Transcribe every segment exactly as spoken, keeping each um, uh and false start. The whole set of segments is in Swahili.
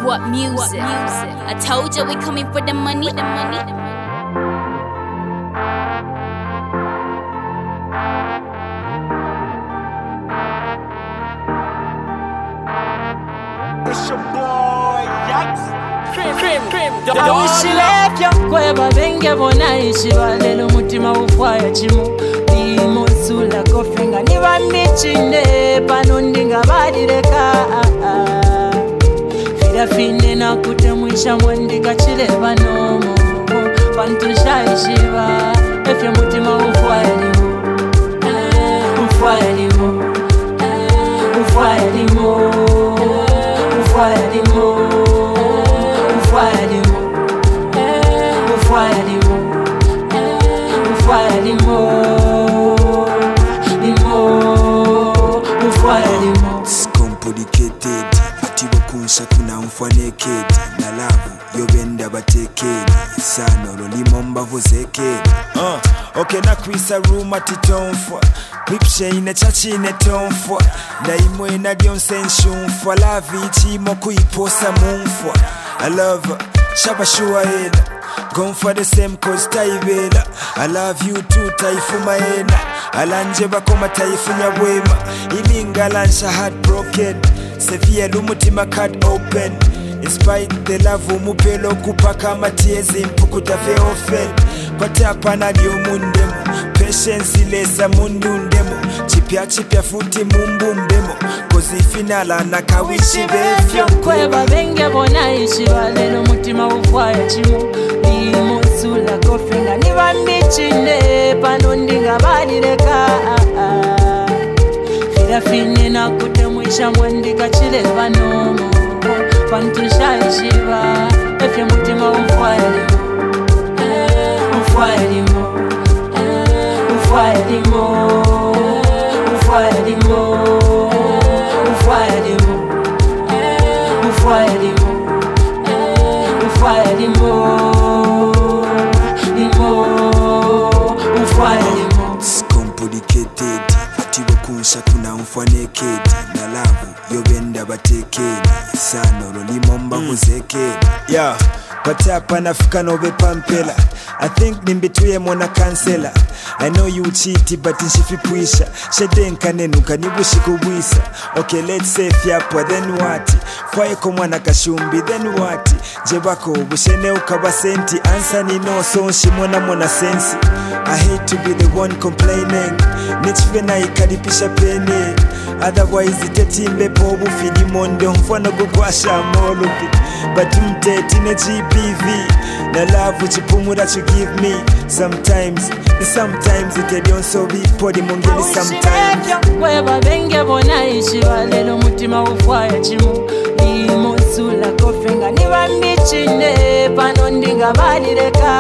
What music? I told you we coming for the money. The money. It's your boy, Yikes. Cream, cream, cream. Awishilefya kweba benge bona ishiba lelo mutima ufwaya chimu Dimosula kofenga niba michine pano ndinga badireka Fira fine na kutemwisha mwandika chile banomo Pantusha ishiba efya mutima ufwaya limu Ufwaya limu Ufwaya limu Ufwaya limu Ufwaya limu Ufwaya limu Ufwaya limu Limu Ufwaya limu It's complicated Atiwa kunsha kuna mfaneked Na labu yobenda bateked Sana lolimo mbavu zeked uh, Okay na kwisa ruma titonfwa Ripshe ine chachi ine tonfwa Na imwe na dionse nshunfwa Lavi ichimo kuiposa mumfwa I love her, shaba shua ena Gone for the same cause taibela I love you too taifuma ena Alanje bakoma taifunya wema Ilinga lansha heartbroken Severe lumutima cut open Despite the love umupelo kupaka matiezi mpuku dafe ofen Pate apana diyo mundemo Patience ilesa mundu ndemo Chipya chipya futi mumbu mbemo Kozi finala na kawishi befyo kweba benge bona ishiba lelo mutima ufwaya chimu Dimosula kofenga niba michine pano ndinga badireka Fira fine na kutemwisha mwandika chile banomo Pantusha ishiba efya mutima ufwaya limu Ufwaya limu Ufwaya limu Ufwaya limu Ufwaya limu Ufwaya limu Ufwaya limu Limu Ufwaya limu It's complicated Atiwa kunsha kuna mfaneked Na labu yobenda bateked Sana lolimo mbavu zeked Yeah Pate hapa nafika nobe pampela I think nimbituye mona kansela I know you cheated but nshifipuisha Shedenka nenuka nibushikubwisa Okay let's say fyapwa then what Fwaye ko mwana kashumbi then what Jebako bushene ukaba senti Answer ni no so nshimona mona sensi I hate to be the one complaining Nichve na ikaripisha pene Otherwise itetimbe pobu fili monde Mfano gugwasha molupi But mteti ne G B V Na love uchipumura you give me Sometimes, sometimes it also be podi mungeli sometimes Kweba benge bona ishiba lelo mutima ufwaya chimu Dimosula kofenga niba michine pano ndinga badireka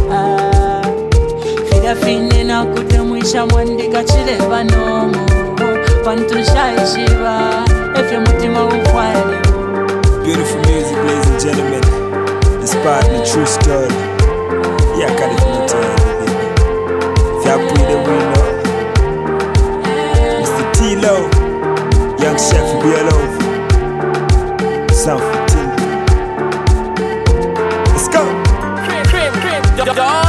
Fira fine na kutemwisha mwandika chile banomo Pantusha ishiba efya mutima ufwaya limu Beautiful music, ladies and gentlemen. Inspired me, true story. Yeah, I got it from the time, baby. If y'all put the window, Mister T-Lo, Young Chef B L O, Sound fifteen. Let's go. Cream, cream, cream.